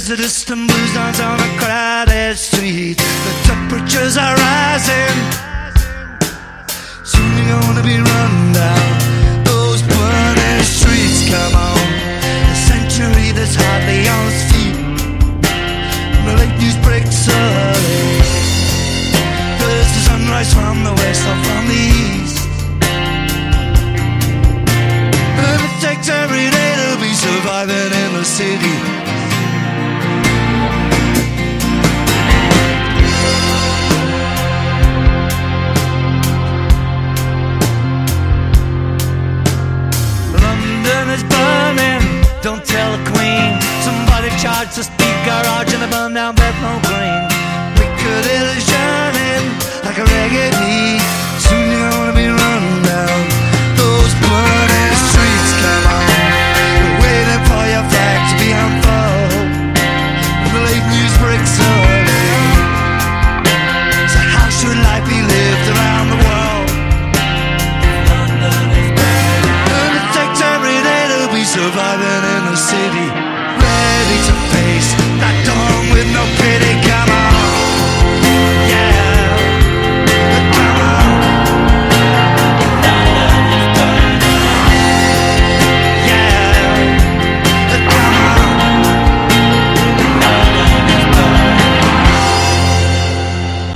There's a distant blue dance on a crowded street. The temperatures are rising. Soon you're gonna be run down those burning streets. Come on, a century that's hardly on its feet. And the late news breaks early. There's the sunrise from the west or from the east. And it takes every day to be surviving in the city. Don't tell the Queen. Somebody charged the speed garage and they burned down Bethnal Green. Piccadilly's shining like a reggae beat. Soon you're gonna be